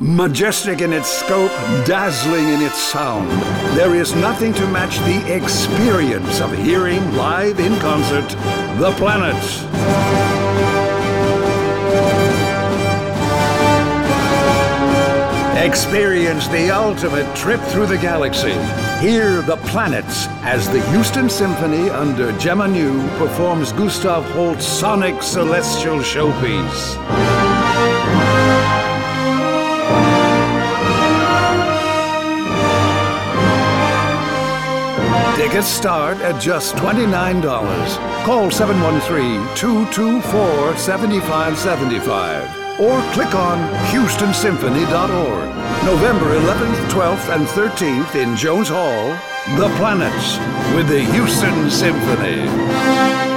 Majestic in its scope, dazzling in its sound, there is nothing to match the experience of hearing live in concert The Planets. Experience the ultimate trip through the galaxy. Hear The Planets as the Houston Symphony under Gemma New performs Gustav Holst's sonic celestial showpiece. Tickets start at just $29. Call 713-224-7575 or click on HoustonSymphony.org. November 11th, 12th, and 13th in Jones Hall, The Planets with the Houston Symphony.